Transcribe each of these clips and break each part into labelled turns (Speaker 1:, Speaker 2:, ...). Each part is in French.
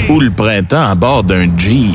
Speaker 1: ou le printemps à bord d'un Jeep.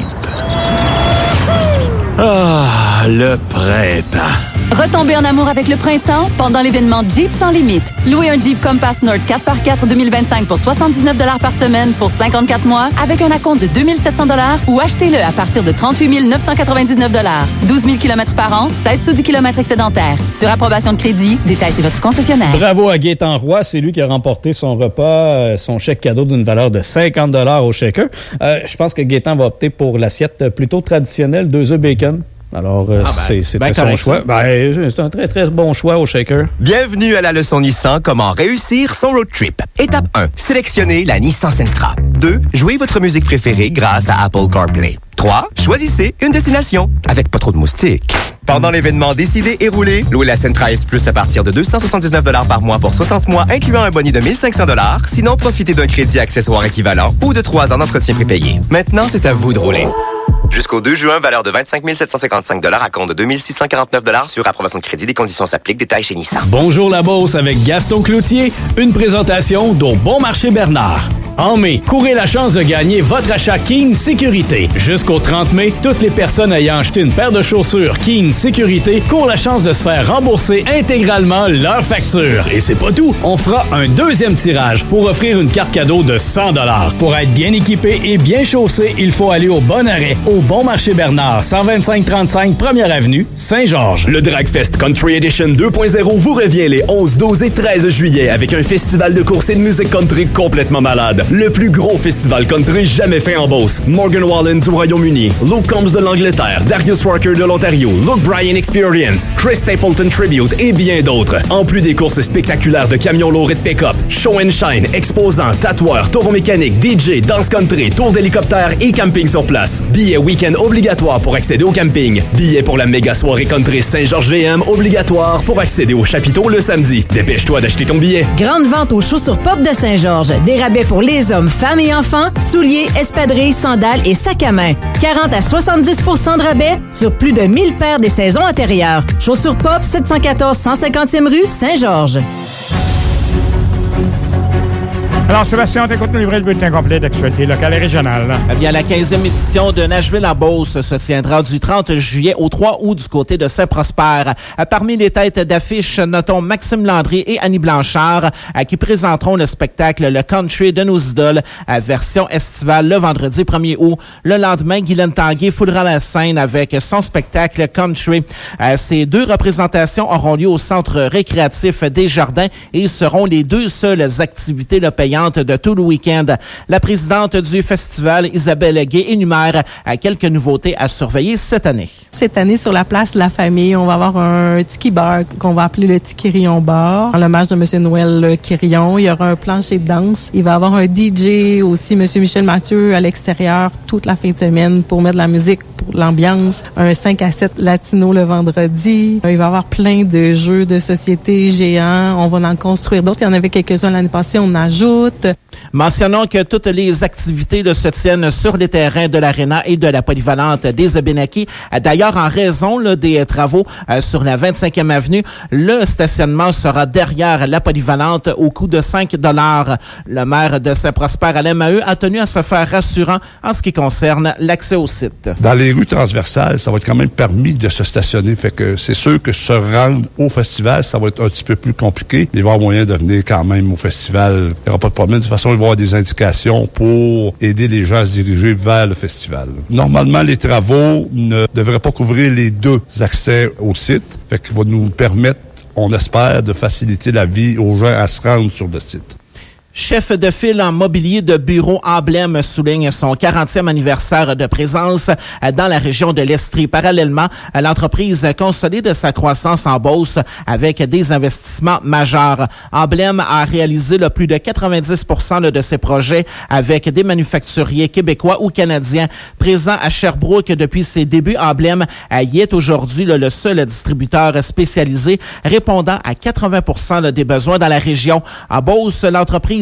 Speaker 1: Ah, le printemps.
Speaker 2: Retombez en amour avec le printemps pendant l'événement Jeep sans limite. Louez un Jeep Compass Nord 4x4 2025 pour 79 $ par semaine pour 54 mois avec un acompte de 2 700 $ ou achetez-le à partir de 38 999 $. 12 000 km par an, 16 sous du kilomètre excédentaire. Sur approbation de crédit, détail chez votre concessionnaire.
Speaker 3: Bravo à Gaétan Roy, c'est lui qui a remporté son repas, son chèque cadeau d'une valeur de 50 $ au shaker. Je pense que Gaétan va opter pour l'assiette plutôt traditionnelle, 2 œufs bacon. Alors, c'est son choix. C'est un très, très bon choix au shaker.
Speaker 4: Bienvenue à la leçon Nissan, comment réussir son road trip. Étape 1, sélectionnez la Nissan Sentra. 2, jouez votre musique préférée grâce à Apple CarPlay. 3, choisissez une destination avec pas trop de moustiques. Pendant l'événement Décidez et roulez, louez la Sentra S Plus à partir de 279 $ par mois pour 60 mois, incluant un bonus de 1 500 $. Sinon, profitez d'un crédit accessoire équivalent ou de 3 ans d'entretien prépayé. Maintenant, c'est à vous de rouler. Jusqu'au 2 juin, valeur de 25 755 $ à compte de 2 649 $ sur approbation de crédit. Les conditions s'appliquent. Détails chez Nissan.
Speaker 3: Bonjour la Beauce avec Gaston Cloutier. Une présentation d'Au Bon Marché Bernard. En mai, courez la chance de gagner votre achat Keen Sécurité. Jusqu'au 30 mai, toutes les personnes ayant acheté une paire de chaussures Keen Sécurité courent la chance de se faire rembourser intégralement leur facture. Et c'est pas tout, on fera un deuxième tirage pour offrir une carte cadeau de 100 $. Pour être bien équipé et bien chaussé, il faut aller au bon arrêt, au Bon Marché Bernard, 125-35 Première Avenue, Saint-Georges.
Speaker 5: Le Dragfest Country Edition 2.0 vous revient les 11, 12 et 13 juillet avec un festival de course et de musique country complètement malade. Le plus gros festival country jamais fait en Beauce. Morgan Wallen du Royaume-Uni, Luke Combs de l'Angleterre, Darius Rucker de l'Ontario, Luke Bryan Experience, Chris Stapleton Tribute et bien d'autres. En plus des courses spectaculaires de camions lourds et de pick-up, show and shine, exposants, tatoueurs, taureaux mécaniques, DJ, danse country, tour d'hélicoptère et camping sur place. Billets week-end obligatoire pour accéder au camping. Billets pour la méga soirée country Saint-Georges GM obligatoire pour accéder au chapiteau le samedi. Dépêche-toi d'acheter ton billet.
Speaker 6: Grande vente aux chaussures pop de Saint-Georges. Des rabais pour les hommes, femmes et enfants, souliers, espadrilles, sandales et sacs à main. 40 à 70 % de rabais sur plus de 1000 paires des saisons antérieures. Chaussures pop, 714 150e rue, Saint-Georges.
Speaker 7: Alors, Sébastien, on t'écoute nous livrer le bulletin complet d'actualité locale et régionale.
Speaker 8: Eh bien, la 15e édition de Nashville en Beauce se tiendra du 30 juillet au 3 août du côté de Saint-Prosper. Parmi les têtes d'affiche, notons Maxime Landry et Annie Blanchard qui présenteront le spectacle Le Country de nos idoles à version estivale le vendredi 1er août. Le lendemain, Guylaine Tanguay foulera la scène avec son spectacle Country. Ces 2 représentations auront lieu au centre récréatif des Jardins et seront les 2 seules activités payantes de tout le week-end. La présidente du festival, Isabelle Gay, énumère quelques nouveautés à surveiller cette année.
Speaker 9: Cette année, sur la place de la famille, on va avoir un tiki bar qu'on va appeler le Tiki Rillon Bar, en l'hommage de M. Noël Quirillon. Il y aura un plancher de danse. Il va y avoir un DJ aussi, M. Michel Mathieu, à l'extérieur toute la fin de semaine pour mettre de la musique pour l'ambiance. Un 5 à 7 latino le vendredi. Il va y avoir plein de jeux de société géants. On va en construire d'autres. Il y en avait quelques-uns l'année passée. On ajoute.
Speaker 8: Mentionnons que toutes les activités se tiennent sur les terrains de l'Arena et de la polyvalente des Abénakis. D'ailleurs, en raison des travaux sur la 25e avenue, le stationnement sera derrière la polyvalente au coût de 5 $. Le maire de Saint-Prosper, Alain Maheu, a tenu à se faire rassurant en ce qui concerne l'accès au site.
Speaker 10: Dans les rues transversales, ça va être quand même permis de se stationner. Fait que c'est sûr que se rendre au festival, ça va être un petit peu plus compliqué. Il va y avoir moyen de venir quand même au festival. Il n'y aura pas de problème. De toute façon, il va y avoir des indications pour aider les gens à se diriger vers le festival. Normalement, les travaux ne devraient pas couvrir les 2 accès au site. Fait qu'il va nous permettre, on espère, de faciliter la vie aux gens à se rendre sur le site.
Speaker 8: Chef de file en mobilier de bureau Emblème souligne son 40e anniversaire de présence dans la région de l'Estrie. Parallèlement, l'entreprise consolide sa croissance en Beauce avec des investissements majeurs. Emblème a réalisé plus de 90% de ses projets avec des manufacturiers québécois ou canadiens. Présent à Sherbrooke depuis ses débuts, Emblème y est aujourd'hui le seul distributeur spécialisé répondant à 80% des besoins dans la région. En Beauce, l'entreprise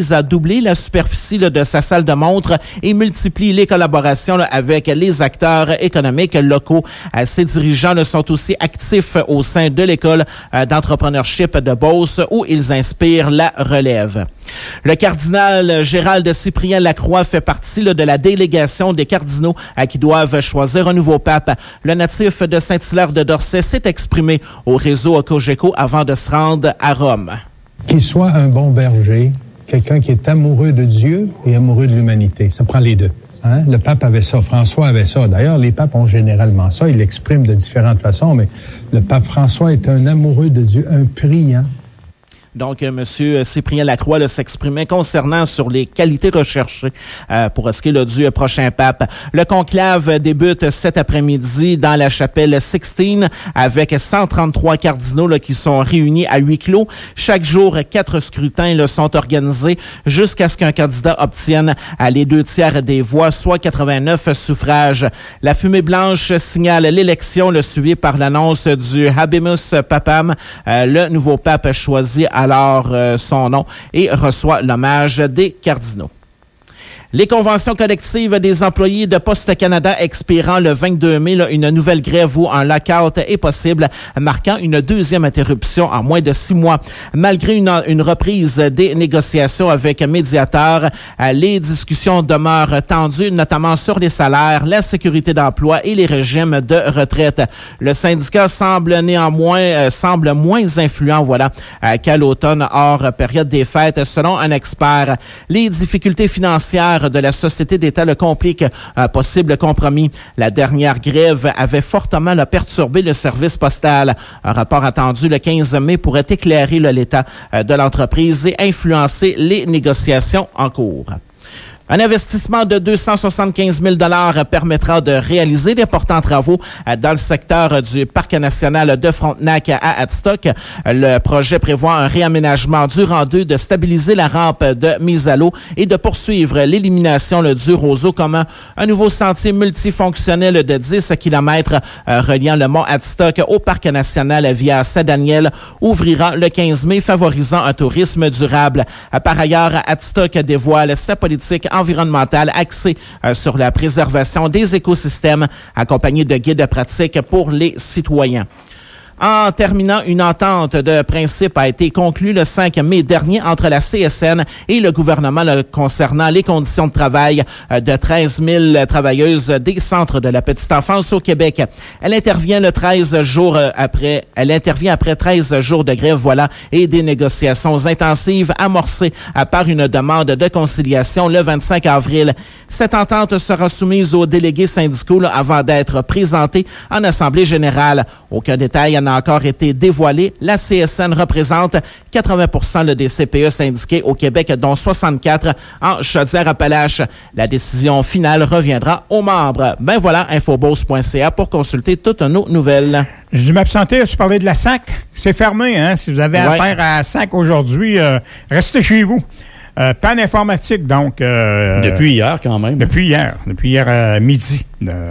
Speaker 8: vise à doubler la superficie de sa salle de montre et multiplie les collaborations avec les acteurs économiques locaux. Ces dirigeants sont aussi actifs au sein de l'école d'entrepreneurship de Beauce où ils inspirent la relève. Le cardinal Gérald Cyprien Lacroix fait partie de la délégation des cardinaux qui doivent choisir un nouveau pape. Le natif de Saint-Hilaire de Dorset s'est exprimé au réseau Cogeco avant de se rendre à Rome.
Speaker 11: Qu'il soit un bon berger, quelqu'un qui est amoureux de Dieu et amoureux de l'humanité. Ça prend les deux. Hein? Le pape avait ça, François avait ça. D'ailleurs, les papes ont généralement ça. Ils l'expriment de différentes façons, mais le pape François est un amoureux de Dieu, un priant.
Speaker 8: Donc, M. Cyprien Lacroix s'exprimait concernant sur les qualités recherchées pour ce qui est du prochain pape. Le conclave débute cet après-midi dans la chapelle Sixtine avec 133 cardinaux qui sont réunis à huis clos. Chaque jour, 4 scrutins sont organisés jusqu'à ce qu'un candidat obtienne les 2/3 des voix, soit 89 suffrages. La fumée blanche signale l'élection, suivie par l'annonce du Habemus Papam, le nouveau pape choisi alors son nom et reçoit l'hommage des cardinaux. Les conventions collectives des employés de Poste Canada expirant le 22 mai, une nouvelle grève ou un lockout est possible, marquant une deuxième interruption en moins de 6 mois. Malgré une reprise des négociations avec Médiateur, les discussions demeurent tendues, notamment sur les salaires, la sécurité d'emploi et les régimes de retraite. Le syndicat semble néanmoins moins influent qu'à l'automne hors période des fêtes, selon un expert. Les difficultés financières de la Société d'État le complique un possible compromis. La dernière grève avait fortement perturbé le service postal. Un rapport attendu le 15 mai pourrait éclairer l'état de l'entreprise et influencer les négociations en cours. Un investissement de 275 000 $ permettra de réaliser d'importants travaux dans le secteur du Parc national de Frontenac à Adstock. Le projet prévoit un réaménagement du rang 2, de stabiliser la rampe de mise à l'eau et de poursuivre l'élimination du roseau commun. Un nouveau sentier multifonctionnel de 10 km reliant le mont Adstock au Parc national via Saint-Daniel ouvrira le 15 mai, favorisant un tourisme durable. Par ailleurs, Adstock dévoile sa politique environnementale axée sur la préservation des écosystèmes, accompagnée de guides pratiques pour les citoyens. En terminant, une entente de principe a été conclue le 5 mai dernier entre la CSN et le gouvernement concernant les conditions de travail de 13 000 travailleuses des centres de la petite enfance au Québec. Elle intervient après 13 jours de grève, et des négociations intensives amorcées par une demande de conciliation le 25 avril. Cette entente sera soumise aux délégués syndicaux avant d'être présentée en Assemblée générale. Aucun détail n'a encore été dévoilé. La CSN représente 80% des CPE syndiqués au Québec, dont 64 en Chaudière-Appalaches. La décision finale reviendra aux membres. Infobose.ca pour consulter toutes nos nouvelles.
Speaker 7: J'ai dû m'absenter, je parlais de la SAC. C'est fermé, hein? Si vous avez affaire à la SAC aujourd'hui, restez chez vous. Panne informatique, donc.
Speaker 3: Depuis hier, quand même.
Speaker 7: Depuis hier à midi.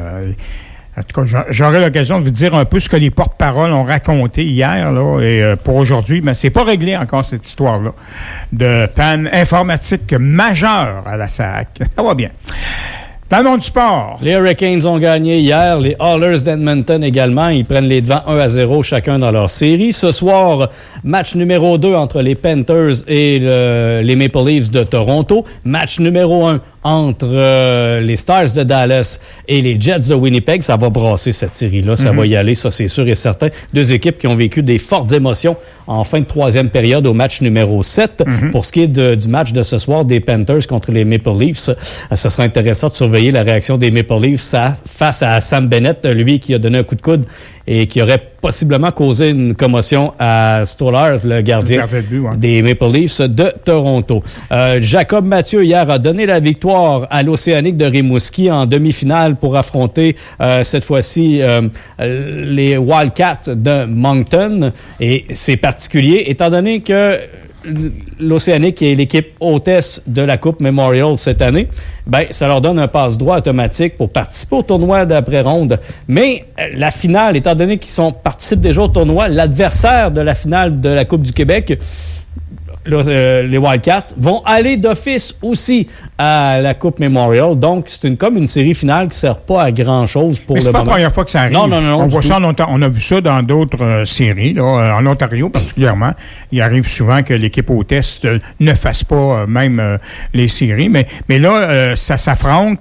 Speaker 7: En tout cas, j'aurai l'occasion de vous dire un peu ce que les porte-paroles ont raconté hier, et pour aujourd'hui, mais c'est pas réglé encore cette histoire-là de panne informatique majeure à la SAC. Ça va bien. Dans le monde du sport.
Speaker 3: Les Hurricanes ont gagné hier, les Oilers d'Edmonton également. Ils prennent les devants 1-0 chacun dans leur série. Ce soir, match numéro 2 entre les Panthers et les Maple Leafs de Toronto. Match numéro 1 entre les Stars de Dallas et les Jets de Winnipeg. Ça va brasser cette série-là. Ça va y aller, ça c'est sûr et certain. Deux équipes qui ont vécu des fortes émotions en fin de troisième période au match numéro 7. Pour ce qui est du match de ce soir des Panthers contre les Maple Leafs, ce sera intéressant de surveiller la réaction des Maple Leafs face à Sam Bennett, lui qui a donné un coup de coude et qui aurait possiblement causé une commotion à Stolarz, le gardien des Maple Leafs de Toronto. Jacob Mathieu, hier, a donné la victoire à l'Océanique de Rimouski en demi-finale pour affronter, cette fois-ci, les Wildcats de Moncton. Et c'est particulier, étant donné que l'Océanique est l'équipe hôtesse de la Coupe Memorial cette année, ça leur donne un passe-droit automatique pour participer au tournoi d'après-ronde. Mais la finale, étant donné qu'ils participent déjà au tournoi, l'adversaire de la finale de la Coupe du Québec les Wildcats vont aller d'office aussi à la Coupe Memorial. Donc, c'est comme une série finale qui ne sert pas à grand-chose pour le moment.
Speaker 7: Mais c'est pas la première fois que ça arrive.
Speaker 3: Non.
Speaker 7: On voit ça on a vu ça dans d'autres séries, là, en Ontario particulièrement. Il arrive souvent que l'équipe hôtesse ne fasse pas même les séries. Mais là, ça s'affronte.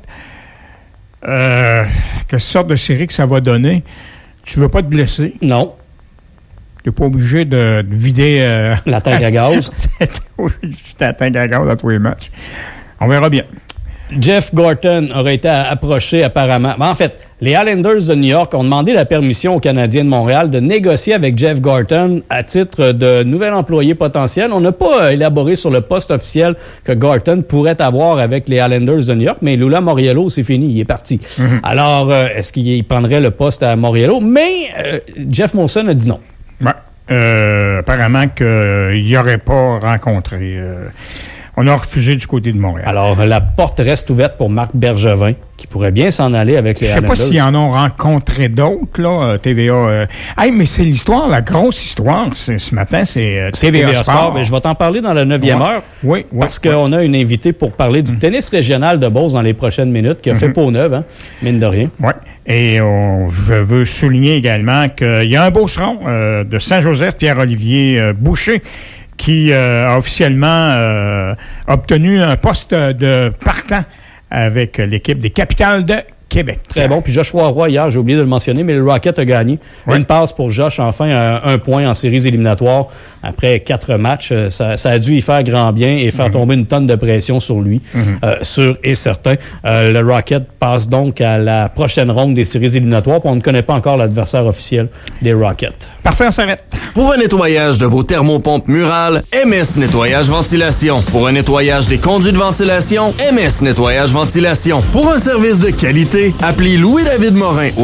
Speaker 7: Quelle sorte de série que ça va donner? Tu veux pas te blesser?
Speaker 3: Non.
Speaker 7: Tu n'es pas obligé de vider...
Speaker 3: la tank à gaz.
Speaker 7: La tank à gaz à tous les matchs. On verra bien.
Speaker 3: Jeff Gorton aurait été approché apparemment. En fait, les Islanders de New York ont demandé la permission aux Canadiens de Montréal de négocier avec Jeff Gorton à titre de nouvel employé potentiel. On n'a pas élaboré sur le poste officiel que Gorton pourrait avoir avec les Islanders de New York, mais Lula Moriello, c'est fini, il est parti. Mm-hmm. Alors, est-ce qu'il prendrait le poste à Moriello? Mais Jeff Molson a dit non.
Speaker 7: Ouais. Apparemment qu'il n'y aurait pas rencontré... on a refusé du côté de Montréal.
Speaker 3: Alors, la porte reste ouverte pour Marc Bergevin, qui pourrait bien s'en aller avec les Islanders.
Speaker 7: Je ne sais pas s'ils en ont rencontré d'autres, là, TVA. Mais c'est l'histoire, la grosse histoire. Ce matin, c'est TVA Sport.
Speaker 3: Mais je vais t'en parler dans la 9e heure.
Speaker 7: Oui.
Speaker 3: Parce qu'on a une invitée pour parler du tennis régional de Beauce dans les prochaines minutes, qui a fait peau neuve, hein, mine de rien.
Speaker 7: Oui. Et je veux souligner également qu'il y a un Beauceron de Saint-Joseph, Pierre-Olivier Boucher, qui a officiellement obtenu un poste de partant avec l'équipe des Capitales de Québec.
Speaker 3: Très bon. Puis Joshua Roy, hier, j'ai oublié de le mentionner, mais le Rocket a gagné. Oui. Une passe pour Josh, enfin, un point en séries éliminatoires. Après 4 matchs, ça a dû y faire grand bien et faire tomber une tonne de pression sur lui, sûr et certain. Le Rocket passe donc à la prochaine ronde des séries éliminatoires, puis on ne connaît pas encore l'adversaire officiel des Rockets.
Speaker 7: Parfait, on s'arrête.
Speaker 12: Pour un nettoyage de vos thermopompes murales, MS Nettoyage Ventilation. Pour un nettoyage des conduits de ventilation, MS Nettoyage Ventilation. Pour un service de qualité, appelez Louis-David Morin au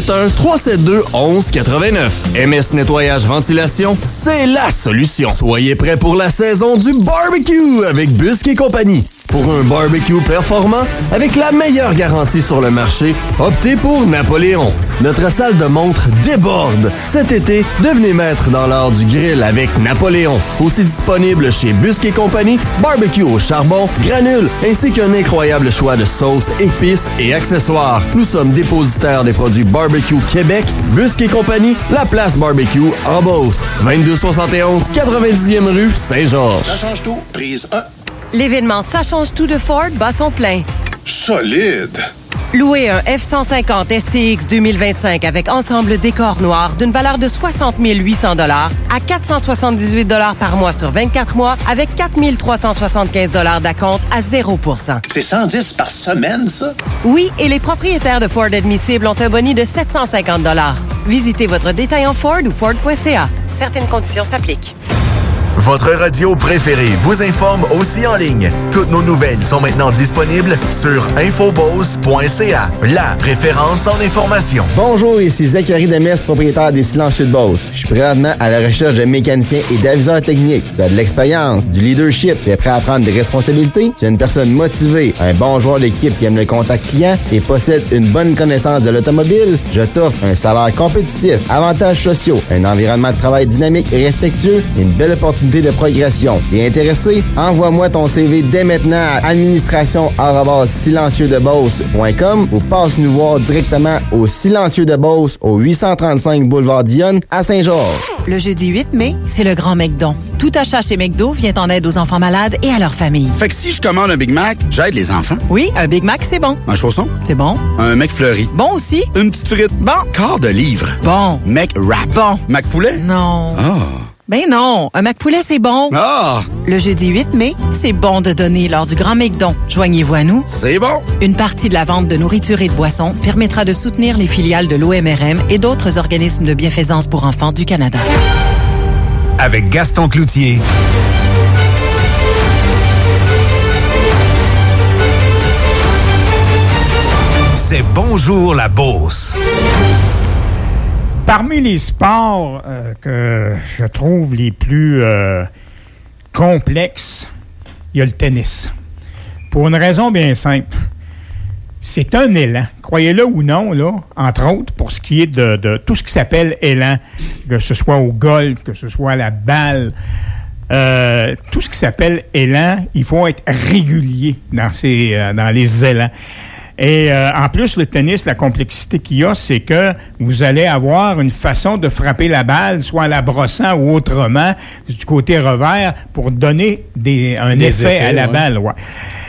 Speaker 12: 581-372-1189. MS Nettoyage Ventilation, c'est la solution. Soyez prêts pour la saison du barbecue avec Busque et compagnie. Pour un barbecue performant, avec la meilleure garantie sur le marché, optez pour Napoléon. Notre salle de montre déborde. Cet été, devenez maître dans l'art du grill avec Napoléon. Aussi disponible chez Busque et compagnie, barbecue au charbon, granules, ainsi qu'un incroyable choix de sauces, épices et accessoires. Nous sommes dépositaires des produits Barbecue Québec, Busque et compagnie, la place barbecue en Beauce. 2271 90e rue Saint-Georges.
Speaker 13: Ça change tout. Prise 1.
Speaker 14: L'événement Ça change tout de Ford bat son plein.
Speaker 13: Solide.
Speaker 14: Louez un F-150 STX 2025 avec ensemble décor noir d'une valeur de 60 800 $ à 478 $ par mois sur 24 mois avec 4 375 $ d'acompte à 0%.
Speaker 13: C'est 110 par semaine, ça?
Speaker 14: Oui, et les propriétaires de Ford admissibles ont un boni de 750 $. Visitez votre détaillant Ford ou Ford.ca. Certaines conditions s'appliquent.
Speaker 15: Votre radio préférée vous informe aussi en ligne. Toutes nos nouvelles sont maintenant disponibles sur infobose.ca, la référence en information.
Speaker 16: Bonjour, ici Zachary Demers, propriétaire des Silencieux de Beauce. Je suis présentement à la recherche de mécaniciens et d'aviseurs techniques. Tu as de l'expérience, du leadership, tu es prêt à prendre des responsabilités, tu es une personne motivée, un bon joueur d'équipe qui aime le contact client et possède une bonne connaissance de l'automobile. Je t'offre un salaire compétitif, avantages sociaux, un environnement de travail dynamique et respectueux et une belle opportunité de progression. T'es intéressé? Envoie-moi ton CV dès maintenant à administration@silencieuxdebeauce.com ou passe nous voir directement au Silencieux de Beauce au 835 boulevard Dionne à Saint-Georges.
Speaker 17: Le jeudi 8 mai, c'est le Grand McDon. Tout achat chez McDo vient en aide aux enfants malades et à leurs familles.
Speaker 13: Fait que si je commande un Big Mac, j'aide les enfants.
Speaker 17: Oui, un Big Mac, c'est bon.
Speaker 13: Un chausson?
Speaker 17: C'est bon.
Speaker 13: Un McFlurry?
Speaker 17: Bon aussi.
Speaker 13: Une petite frite?
Speaker 17: Bon.
Speaker 13: Quart de livre?
Speaker 17: Bon.
Speaker 13: McWrap?
Speaker 17: Bon.
Speaker 13: McPoulet?
Speaker 17: Non.
Speaker 13: Ah.
Speaker 17: Ben non, un McPoulet, c'est bon.
Speaker 13: Ah!
Speaker 17: Le jeudi 8 mai, c'est bon de donner lors du Grand McDon. Joignez-vous à nous.
Speaker 13: C'est bon.
Speaker 17: Une partie de la vente de nourriture et de boissons permettra de soutenir les filiales de l'OMRM et d'autres organismes de bienfaisance pour enfants du Canada.
Speaker 18: Avec Gaston Cloutier. C'est Bonjour la Beauce.
Speaker 7: Parmi les sports que je trouve les plus complexes, il y a le tennis. Pour une raison bien simple. C'est un élan. Croyez-le ou non, là, entre autres, pour ce qui est de tout ce qui s'appelle élan, que ce soit au golf, que ce soit à la balle, tout ce qui s'appelle élan, il faut être régulier dans les élans. Et en plus, le tennis, la complexité qu'il y a, c'est que vous allez avoir une façon de frapper la balle, soit en la brossant ou autrement, du côté revers, pour donner un effet à la balle. Ouais.